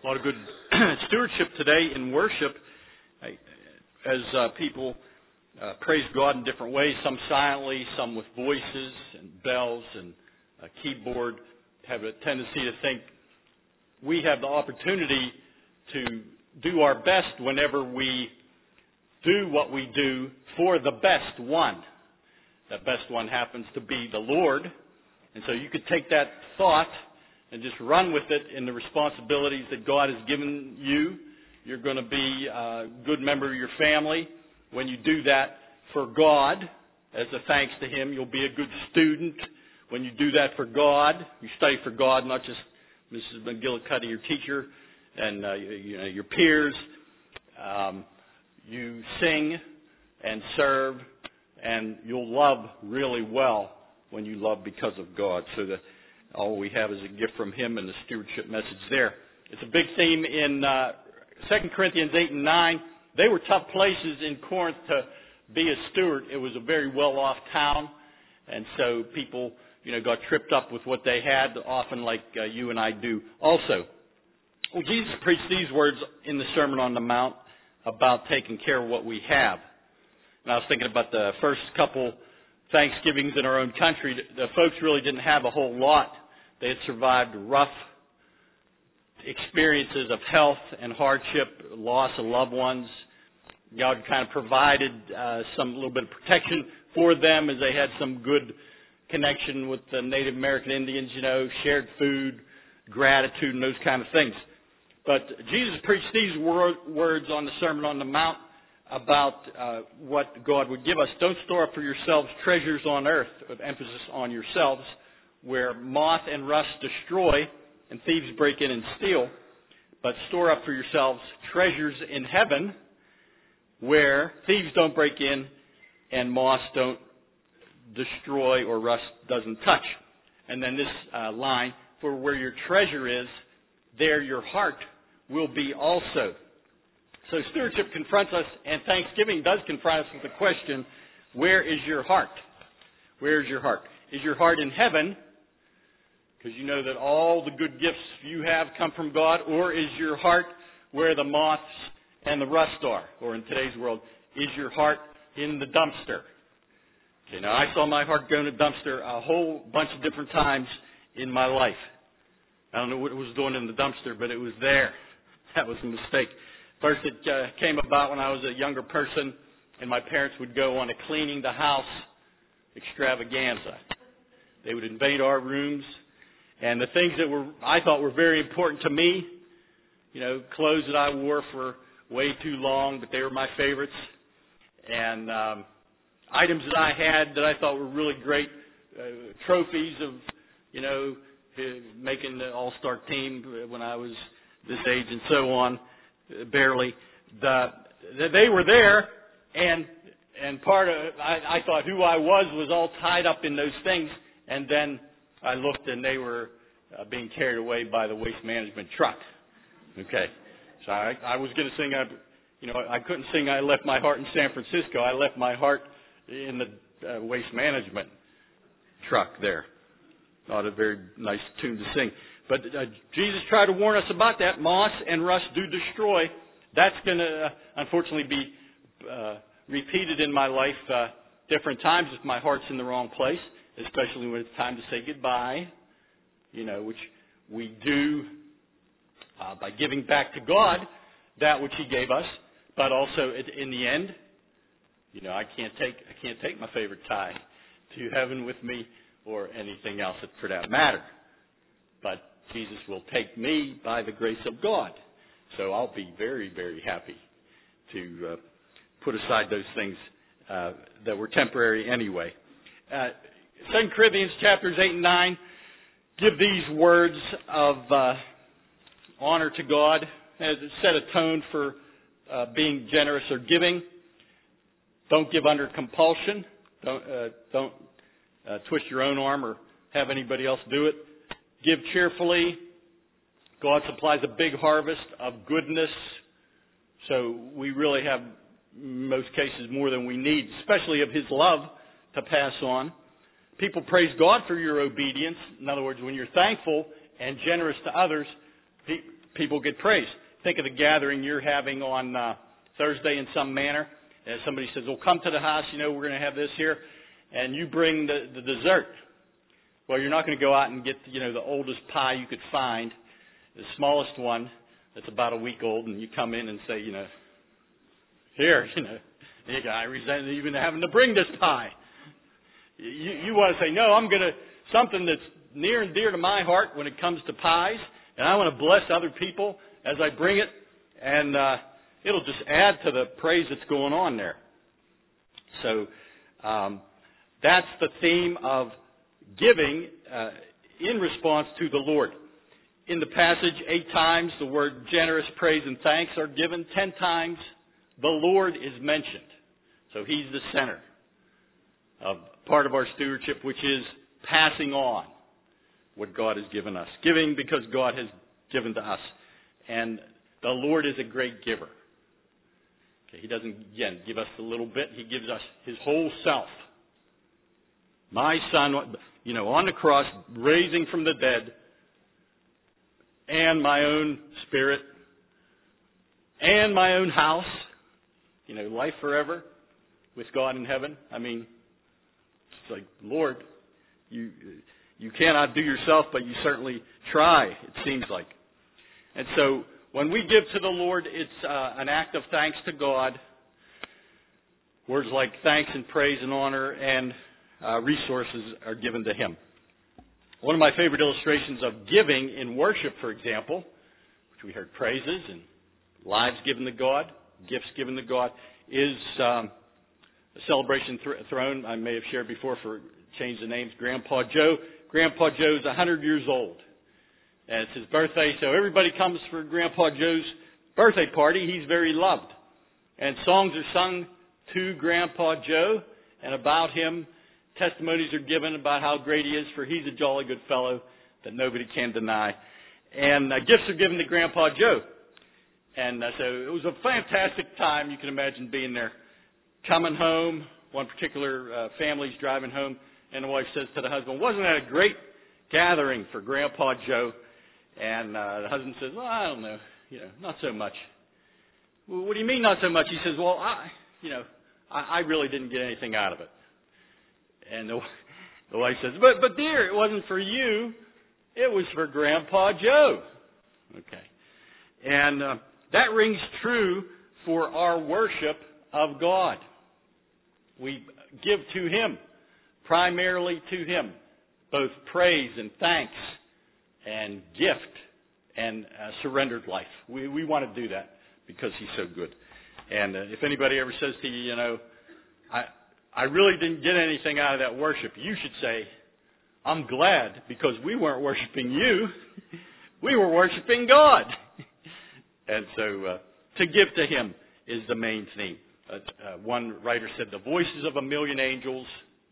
A lot of good stewardship today in worship as people praise God in different ways, some silently, some with voices and bells and a keyboard. Have a tendency to think we have the opportunity to do our best whenever we do what we do for the best one. That best one happens to be the Lord. And so you could take that thought and just run with it in the responsibilities that God has given you. You're going to be a good member of your family. When you do that for God, as a thanks to Him, you'll be a good student. When you do that for God, you study for God, not just Mrs. McGillicuddy, your teacher, and your peers. You sing and serve, and you'll love really well when you love because of God. So that all we have is a gift from Him and the stewardship message there. It's a big theme in 2 Corinthians 8 and 9. They were tough places in Corinth to be a steward. It was a very well-off town, and so people, got tripped up with what they had, often like you and I do also. Well, Jesus preached these words in the Sermon on the Mount about taking care of what we have. And I was thinking about the first couple Thanksgivings in our own country. The folks really didn't have a whole lot. They had survived rough experiences of health and hardship, loss of loved ones. God kind of provided some little bit of protection for them as they had some good connection with the Native American Indians, shared food, gratitude, and those kind of things. But Jesus preached these words on the Sermon on the Mount about what God would give us. Don't store up for yourselves treasures on earth, with emphasis on yourselves, where moth and rust destroy and thieves break in and steal, but store up for yourselves treasures in heaven, where thieves don't break in and moths don't destroy or rust doesn't touch. And then this line, for where your treasure is, there your heart will be also. So stewardship confronts us, and Thanksgiving does confront us with the question, where is your heart? Where is your heart? Is your heart in heaven? Because you know that all the good gifts you have come from God, or is your heart where the moths and the rust are? Or in today's world, is your heart in the dumpster? Okay, now I saw my heart go in the dumpster a whole bunch of different times in my life. I don't know what it was doing in the dumpster, but it was there. That was a mistake. First, it came about when I was a younger person, and my parents would go on a cleaning the house extravaganza. They would invade our rooms, and the things that I thought were very important to me, clothes that I wore for way too long, but they were my favorites, and items that I had that I thought were really great, trophies of, making the all-star team when I was this age and so on, barely. They were there, and part of I thought who I was all tied up in those things, and then I looked and they were being carried away by the waste management truck. Okay, so I was going to sing, I couldn't sing I left my heart in San Francisco. I left my heart in the waste management truck there. Not a very nice tune to sing. But Jesus tried to warn us about that. Moss and rust do destroy. That's going to, unfortunately, be repeated in my life different times if my heart's in the wrong place, especially when it's time to say goodbye, which we do by giving back to God that which He gave us. But also, in the end, I can't take my favorite tie to heaven with me or anything else for that matter. But Jesus will take me by the grace of God. So I'll be very, very happy to put aside those things that were temporary anyway. 2 Corinthians chapters 8 and 9 give these words of honor to God as it set a tone for being generous or giving. Don't give under compulsion. Don't twist your own arm or have anybody else do it. Give cheerfully. God supplies a big harvest of goodness. So we really have, in most cases, more than we need, especially of His love to pass on. People praise God for your obedience. In other words, when you're thankful and generous to others, people get praise. Think of the gathering you're having on Thursday in some manner. And somebody says, well, come to the house, we're going to have this here. And you bring the dessert. Well, you're not going to go out and get, the oldest pie you could find, the smallest one that's about a week old, and you come in and say, here, I resent even having to bring this pie. You want to say, no, I'm going to, something that's near and dear to my heart when it comes to pies, and I want to bless other people as I bring it, and it'll just add to the praise that's going on there. So that's the theme of giving in response to the Lord. In the passage, 8 times the word generous praise and thanks are given. 10 times the Lord is mentioned. So He's the center of part of our stewardship, which is passing on what God has given us. Giving because God has given to us. And the Lord is a great giver. Okay, He doesn't, again, give us a little bit. He gives us His whole self. My Son, on the cross, raising from the dead, and my own spirit, and my own house, life forever with God in heaven. I mean, it's like, Lord, you cannot do yourself, but you certainly try, it seems like. And so, when we give to the Lord, it's an act of thanks to God. Words like thanks and praise and honor and resources are given to Him. One of my favorite illustrations of giving in worship, for example, which we heard praises and lives given to God, gifts given to God, is a celebration thrown, I may have shared before, for change the names, Grandpa Joe. Grandpa Joe's 100 years old. And it's his birthday, so everybody comes for Grandpa Joe's birthday party. He's very loved. And songs are sung to Grandpa Joe and about him. Testimonies are given about how great he is, for he's a jolly good fellow that nobody can deny. And gifts are given to Grandpa Joe. And so it was a fantastic time. You can imagine being there. Coming home, one particular family's driving home, and the wife says to the husband, wasn't that a great gathering for Grandpa Joe? And the husband says, well, I don't know, not so much. Well, what do you mean not so much? He says, well, I really didn't get anything out of it. And the wife says, but dear, it wasn't for you. It was for Grandpa Joe. Okay. And that rings true for our worship of God. We give to Him, primarily to Him, both praise and thanks and gift and surrendered life. We want to do that because He's so good. And if anybody ever says to you, I really didn't get anything out of that worship, you should say, I'm glad, because we weren't worshiping you. We were worshiping God. And so to give to Him is the main theme. One writer said, the voices of a million angels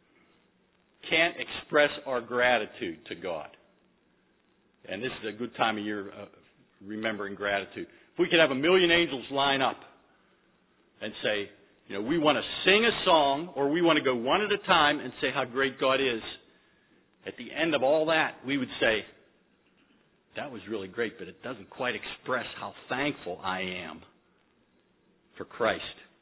can't express our gratitude to God. And this is a good time of year remembering gratitude. If we could have a million angels line up and say, we want to sing a song, or we want to go one at a time and say how great God is. At the end of all that, we would say, that was really great, but it doesn't quite express how thankful I am for Christ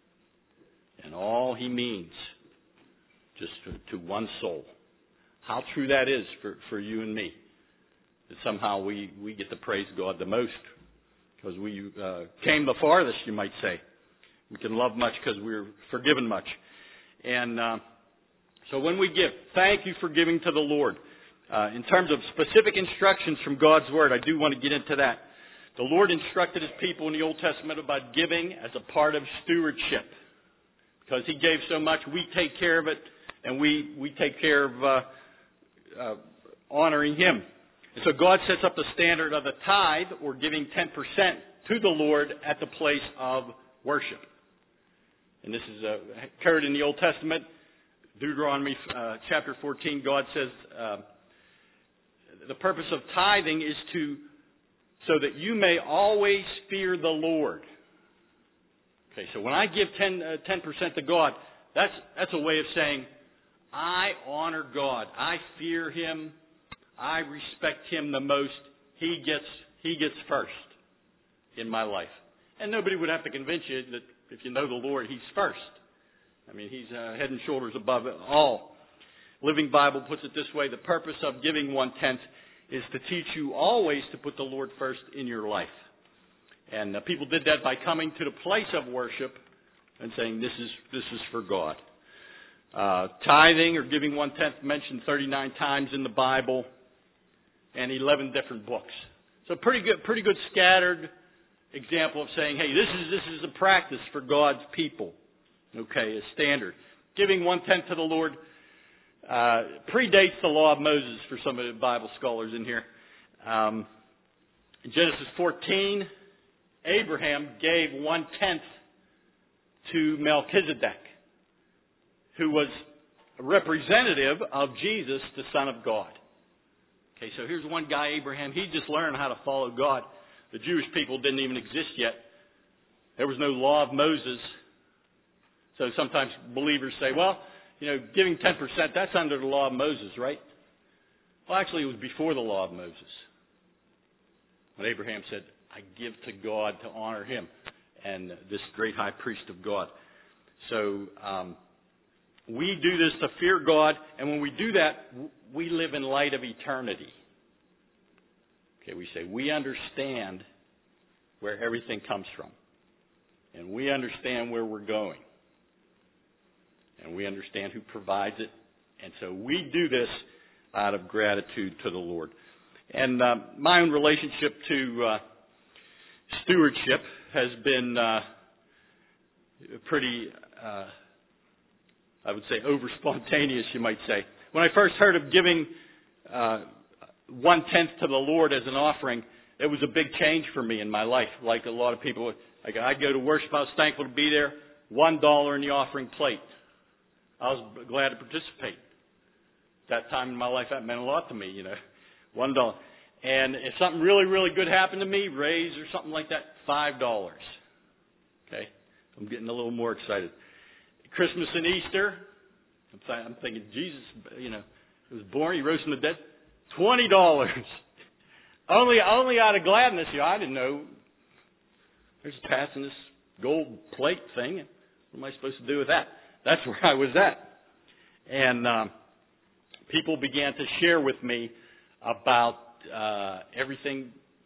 and all He means just to one soul. How true that is for you and me. That somehow we get to praise God the most because we came the farthest, you might say. We can love much because we're forgiven much. And so when we give, thank you for giving to the Lord. In terms of specific instructions from God's Word, I do want to get into that. The Lord instructed His people in the Old Testament about giving as a part of stewardship. Because He gave so much, we take care of it, and we take care of honoring Him. And so God sets up the standard of the tithe, or giving 10% to the Lord at the place of worship. And this is occurred in the Old Testament. Deuteronomy chapter 14, God says the purpose of tithing is so that you may always fear the Lord. Okay, so when I give 10% to God, that's a way of saying, I honor God. I fear Him. I respect Him the most. He gets first. in my life. And nobody would have to convince you that if you know the Lord, He's first. I mean, He's head and shoulders above it all. Living Bible puts it this way: the purpose of giving 1/10 is to teach you always to put the Lord first in your life. And people did that by coming to the place of worship and saying, this is for God. Tithing or giving 1/10 mentioned 39 times in the Bible and 11 different books. So pretty good scattered example of saying, hey, this is a practice for God's people. Okay, a standard. Giving 1/10 to the Lord predates the law of Moses for some of the Bible scholars in here. In Genesis 14, Abraham gave 1/10 to Melchizedek, who was a representative of Jesus, the Son of God. Okay, so here's one guy, Abraham. He just learned how to follow God. The Jewish people didn't even exist yet. There was no law of Moses. So sometimes believers say, well, giving 10%, that's under the law of Moses, right? Well, actually, it was before the law of Moses. When Abraham said, I give to God to honor Him, and this great high priest of God. So we do this to fear God, and when we do that, we live in light of eternity. Okay, we say, we understand where everything comes from, and we understand where we're going, and we understand who provides it, and so we do this out of gratitude to the Lord. And my own relationship to stewardship has been pretty, I would say, over spontaneous, you might say. When I first heard of giving 1/10 to the Lord as an offering, it was a big change for me in my life. Like a lot of people, like I'd go to worship, I was thankful to be there. $1 in the offering plate. I was glad to participate. That time in my life, that meant a lot to me, $1. And if something really, really good happened to me, raise or something like that, $5. Okay? I'm getting a little more excited. Christmas and Easter, I'm thinking, Jesus, was born, He rose from the dead, $20. Only out of gladness, I didn't know. There's passing this gold plate thing, and what am I supposed to do with that? That's where I was at. And people began to share with me about everything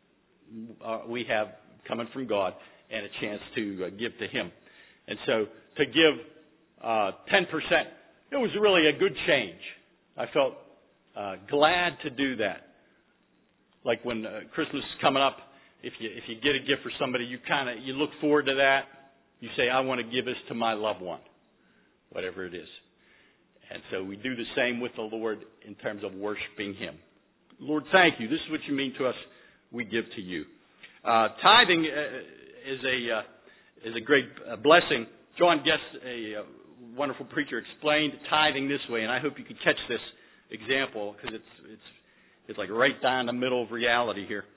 we have coming from God and a chance to give to Him. And so to give 10%, it was really a good change. I felt glad to do that. Like when Christmas is coming up, if you get a gift for somebody, you look forward to that. You say, I want to give this to my loved one, whatever it is. And so we do the same with the Lord in terms of worshiping Him. Lord, thank You. This is what You mean to us. We give to You. Tithing is a great blessing. John Guest, a wonderful preacher, explained tithing this way, and I hope you can catch this example because it's like right down the middle of reality here.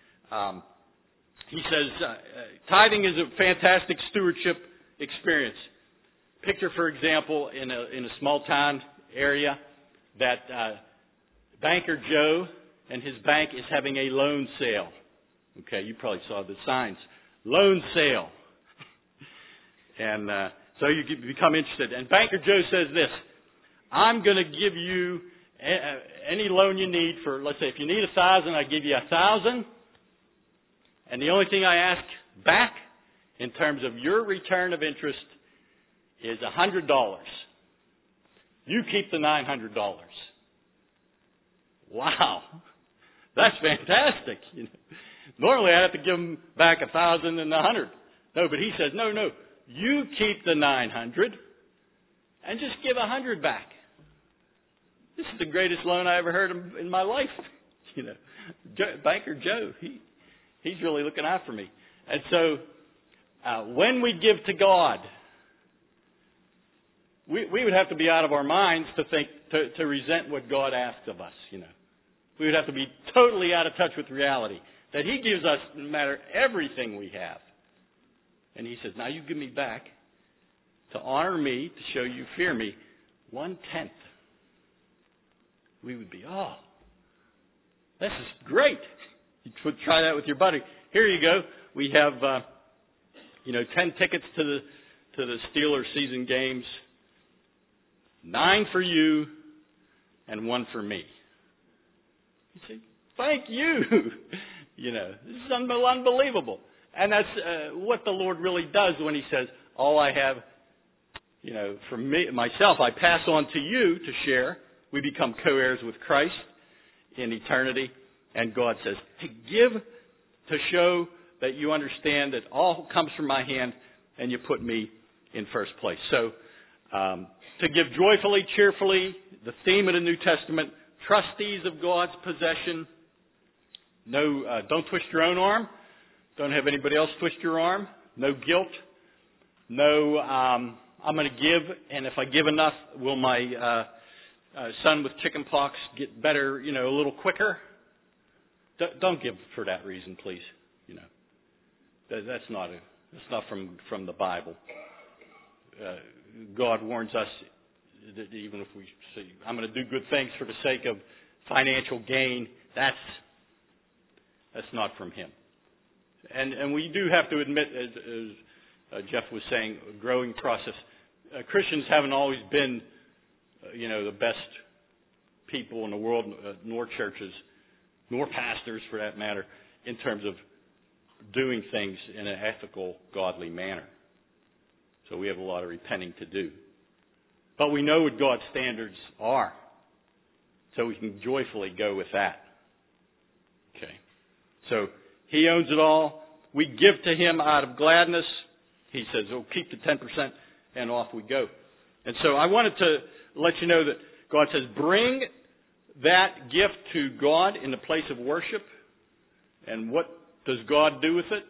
He says tithing is a fantastic stewardship experience. Picture, for example, in a small town area that Banker Joe and his bank is having a loan sale. Okay, you probably saw the signs. Loan sale. And so you become interested. And Banker Joe says this, I'm going to give you any loan you need for, let's say, if you need $1,000, I give you $1,000. And the only thing I ask back in terms of your return of interest is $100. You keep the $900. Wow, that's fantastic. Normally I have to give him back $1,000 and $100. No, but he says, no, you keep the $900 and just give $100 back. This is the greatest loan I ever heard in my life. Banker Joe, he's really looking out for me. And so when we give to God, we would have to be out of our minds to think to resent what God asks of us. We would have to be totally out of touch with reality that He gives us no matter everything we have. And He says, now you give me back to honor me, to show you fear me, 1/10. We would be, this is great. You try that with your buddy. Here you go. We have 10 tickets to the Steelers season games. 9 for you and 1 for me. You say, thank you. This is unbelievable. And that's what the Lord really does when He says, all I have, for me, myself, I pass on to you to share. We become co-heirs with Christ in eternity. And God says, hey, give to show that you understand that all comes from my hand and you put me in first place. So, to give joyfully, cheerfully, the theme of the New Testament, trustees of God's possession. No, don't twist your own arm. Don't have anybody else twist your arm. No guilt. No, I'm going to give, and if I give enough, will my son with chicken pox get better, a little quicker? Don't give for that reason, please. That's not from the Bible. God warns us that even if we say, I'm going to do good things for the sake of financial gain, that's not from Him. And we do have to admit, as Jeff was saying, a growing process. Christians haven't always been, the best people in the world, nor churches, nor pastors for that matter, in terms of doing things in an ethical, godly manner. So we have a lot of repenting to do. But we know what God's standards are. So we can joyfully go with that. Okay. So He owns it all. We give to Him out of gladness. He says, keep the 10%, and off we go. And so I wanted to let you know that God says, bring that gift to God in the place of worship. And what does God do with it?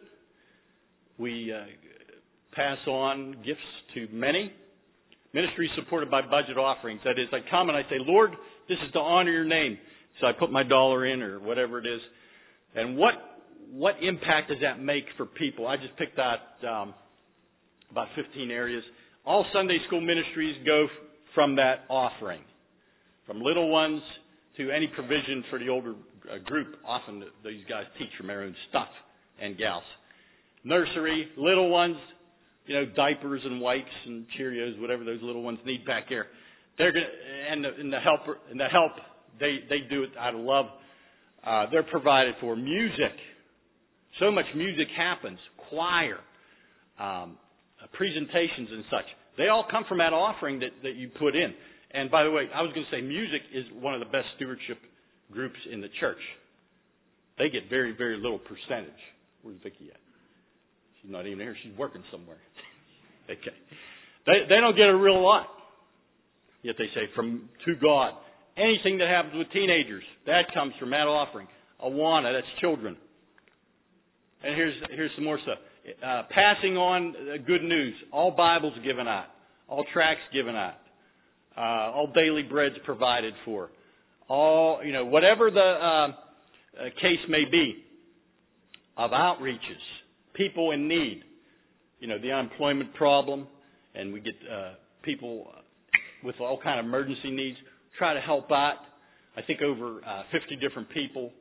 We pass on gifts to many. Ministry supported by budget offerings. That is, I come and I say, Lord, this is to honor your name. So I put my dollar in or whatever it is. And what impact does that make for people? I just picked out about 15 areas. All Sunday school ministries go from that offering. From little ones to any provision for the older group. Often these guys teach from their own stuff and gals. Nursery, little ones, diapers and wipes and Cheerios, whatever those little ones need back there. They're gonna, and the help they do it out of love. They're provided for. Music, so much music happens. Choir, presentations and such. They all come from that offering that you put in. And by the way, I was going to say music is one of the best stewardship groups in the church. They get very, very little percentage. Where's Vicki at? She's not even here. She's working somewhere. Okay. They don't get a real lot. Yet they say, to God. Anything that happens with teenagers, that comes from that offering. Awana, that's children. And here's some more stuff. Passing on good news. All Bibles given out. All tracts given out. All daily breads provided for. All, whatever the case may be of outreaches. People in need. The unemployment problem. And we get people with all kind of emergency needs. Try to help out. I think over 50 different people,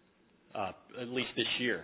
at least this year.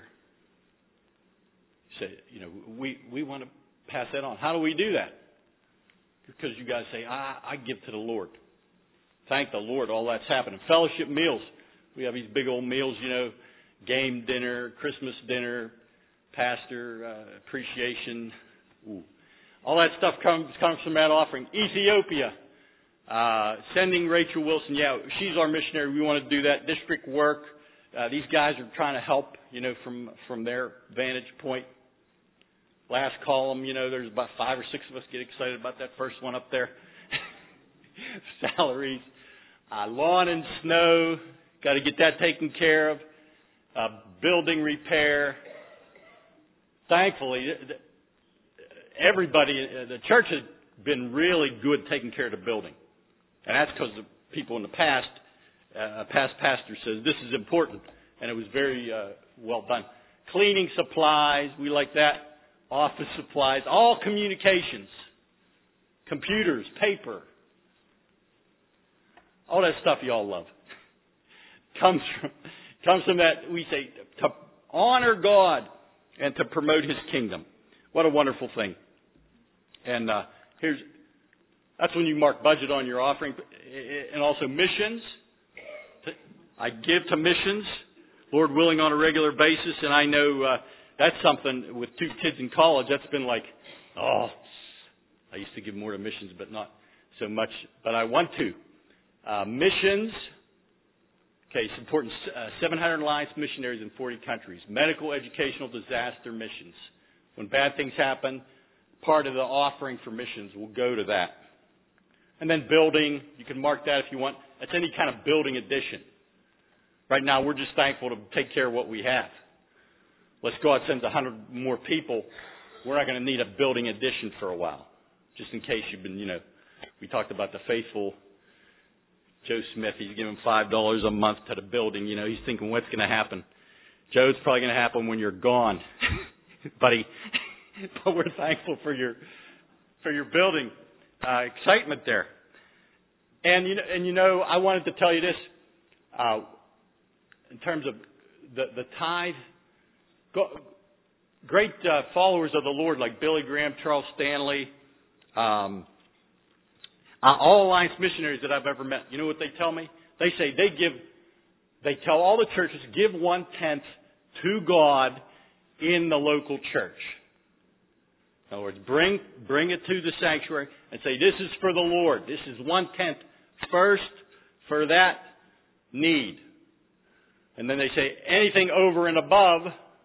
Say, we want to pass that on. How do we do that? Because you guys say, I give to the Lord. Thank the Lord, all that's happening. Fellowship meals. We have these big old meals, game dinner, Christmas dinner, pastor appreciation. Ooh. All that stuff comes from that offering. Ethiopia. Sending Rachel Wilson. Yeah, she's our missionary. We want to do that. District work. These guys are trying to help, from their vantage point. Last column, there's about 5 or 6 of us get excited about that first one up there. Salaries. Lawn and snow. Got to get that taken care of. Building repair. Thankfully, everybody, the church has been really good taking care of the building. And that's because the people in the past, past pastor says, this is important. And it was very well done. Cleaning supplies, we like that. Office supplies, all communications. Computers, paper. All that stuff you all love. Comes Comes from that, we say, to honor God and to promote His kingdom. What a wonderful thing. And that's when you mark budget on your offering. And also missions. I give to missions, Lord willing, on a regular basis. And I know that's something with 2 kids in college. That's been like, I used to give more to missions, but not so much. But I want to. Missions. Okay, it's important. 700 alliance missionaries in 40 countries. Medical, educational, disaster missions. When bad things happen, part of the offering for missions will go to that. And then building, you can mark that if you want. That's any kind of building addition. Right now, we're just thankful to take care of what we have. Unless God sends 100 more people, we're not going to need a building addition for a while. Just in case you've been, we talked about the faithful Joe Smith. He's giving $5 a month to the building. He's thinking, what's going to happen? Joe, it's probably going to happen when you're gone, buddy. But we're thankful for your building excitement there. And I wanted to tell you this in terms of the tithe. Great followers of the Lord like Billy Graham, Charles Stanley, all Alliance missionaries that I've ever met. You know what they tell me? They say they tell all the churches, give 1/10 to God in the local church. In other words, bring it to the sanctuary and say, this is for the Lord. This is 1/10 first for that need. And then they say, anything over and above,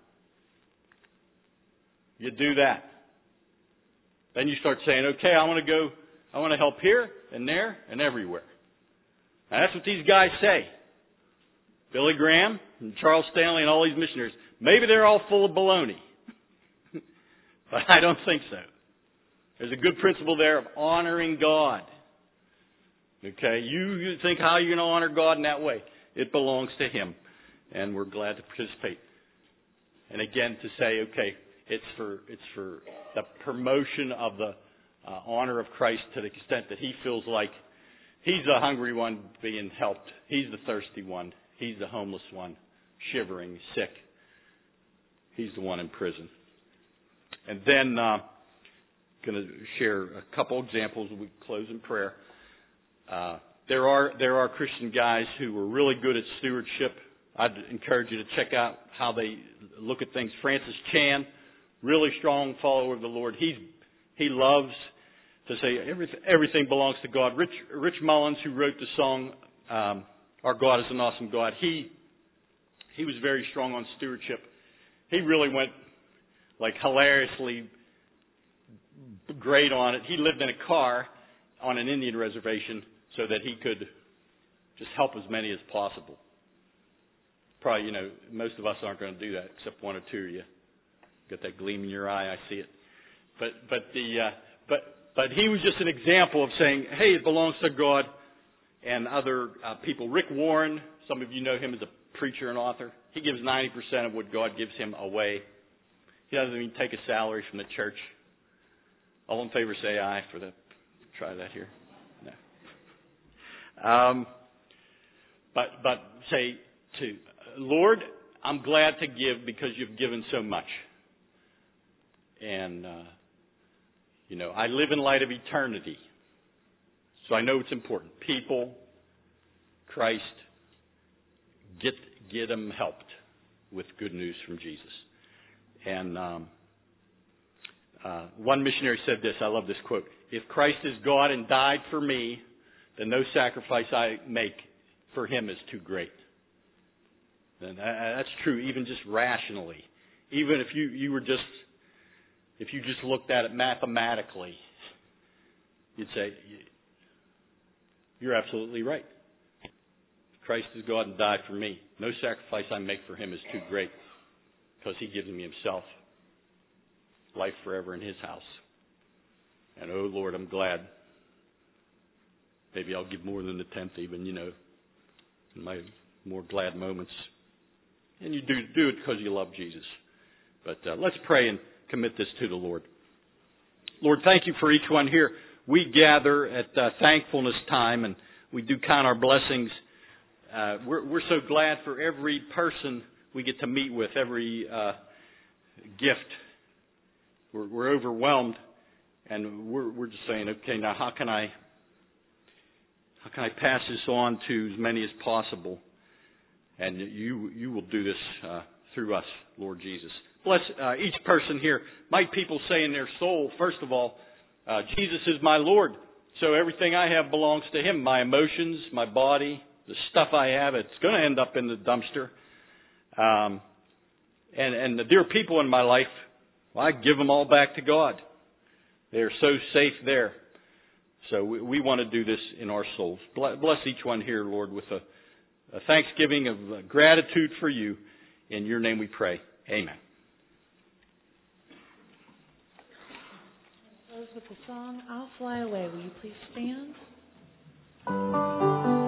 you do that. Then you start saying, okay, I want to help here and there and everywhere. Now that's what these guys say. Billy Graham and Charles Stanley and all these missionaries. Maybe they're all full of baloney. But I don't think so. There's a good principle there of honoring God. Okay, you think how you're going to honor God in that way. It belongs to Him. And we're glad to participate. And again, to say, okay, it's for the promotion of the honor of Christ to the extent that He feels like He's the hungry one being helped. He's the thirsty one. He's the homeless one, shivering, sick. He's the one in prison. And then going to share a couple examples. We close in prayer. There are Christian guys who are really good at stewardship. I'd encourage you to check out how they look at things. Francis Chan, really strong follower of the Lord. He loves to say everything belongs to God. Rich Mullins, who wrote the song "Our God is an Awesome God," he was very strong on stewardship. He really went like hilariously great on it. He lived in a car on an Indian reservation so that he could just help as many as possible. Probably, most of us aren't going to do that, except one or two of you. Got that gleam in your eye, I see it. But he was just an example of saying, hey, it belongs to God. And other people, Rick Warren, some of you know him as a preacher and author. He gives 90% of what God gives him away. He doesn't even take a salary from the church. All in favor say aye for the. Try that here. No. But say to Lord, I'm glad to give because you've given so much. And, I live in light of eternity. So I know it's important. People, Christ, get them helped with good news from Jesus. And one missionary said this, I love this quote, if Christ is God and died for me, then no sacrifice I make for Him is too great. And that's true, even just rationally. Even if you just looked at it mathematically, you'd say, you're absolutely right. Christ is God and died for me. No sacrifice I make for Him is too great because He gives me Himself. Life forever in His house. And oh Lord, I'm glad. Maybe I'll give more than the 10th even, in my more glad moments. And you do it because you love Jesus. But let's pray and commit this to the Lord. Lord, thank you for each one here. We gather at thankfulness time and we do count our blessings we're so glad for every person we get to meet with, every gift. We're overwhelmed, and we're just saying, okay, now how can I pass this on to as many as possible? And you will do this through us, Lord Jesus. Bless each person here. Might people say in their soul, first of all, Jesus is my Lord. So everything I have belongs to Him. My emotions, my body, the stuff I have, it's going to end up in the dumpster. And the dear people in my life, well, I give them all back to God. They're so safe there. So we want to do this in our souls. Bless each one here, Lord, with a thanksgiving of gratitude for You. In Your name we pray. Amen. Close with the song, I'll Fly Away. Will you please stand?